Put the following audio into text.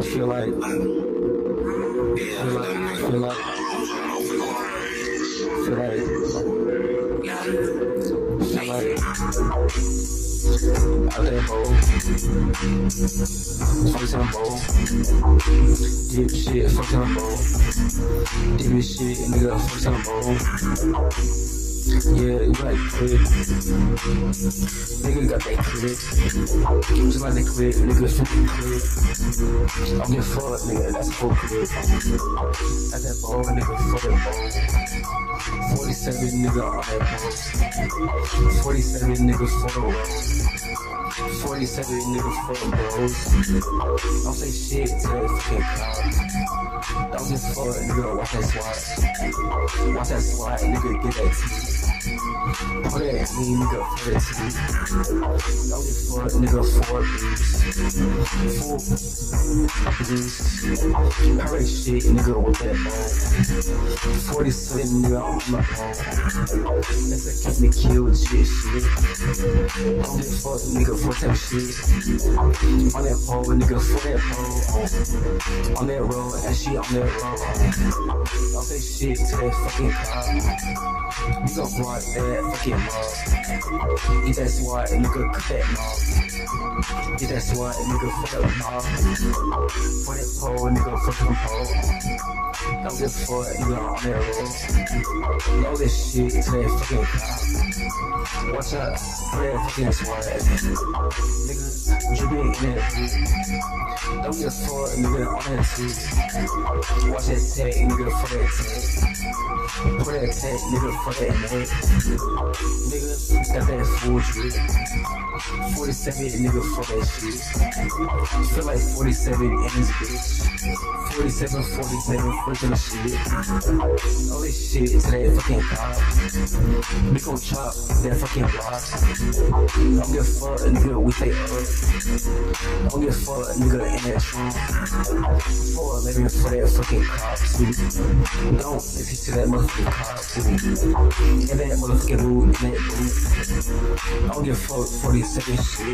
feel like out that bowl, fuck some bowl, deep shit, fuck some bowl, deep shit, nigga, fuck some bowl. Yeah, you like clip. Nigga got that clip. Just like that clip, nigga, fucking clip. I'm get fucked, nigga, that's a full clip. At that bowl, nigga, fuck that bowl. 47 nigga on that bowl. 47 nigga for the road. 47 niggas for the bros. Don't say shit to that fucking cop. Don't get fucked, nigga, watch that SWAT. Watch that SWAT, nigga, get that T. Put that at me, nigga, for that T. Don't get fucked, nigga, for abuse. Full abuse. Hurry shit, nigga, with that bone. 47 nigga on my phone. That's a keep me killed shit. Don't get fucked, nigga, for that shit. On that pole, nigga, for that pole. On that road, and she on that road. Don't say shit to that fucking cop. You gon' block that fucking mob. Get that SWAT, nigga, cut that mob. Get that SWAT, nigga, fuck that mob. For that pole, nigga, fuck them pole. Don't get fucked, nigga, on that road. All this shit to that fucking cop. Watch out for that fucking SWAT. Nigga, you be in that beat. Don't get fucked, nigga, on that seat. Watch that tag, nigga, for that tag. For that tag, nigga, for that neck. Nigga, got that full drip. 47 nigga for that shit. Feel like 47 in this bitch. 47 freaking shit. All this shit to that fucking cop. We gon' chop that fucking block. Don't get fucked, nigga, we stay up. Don't get fucked, nigga, in that trunk. 411 for that fucking cop, too. Don't listen to that motherfucking cop, too. And that motherfucking mood, in that boot. Don't get fucked, 47 shit.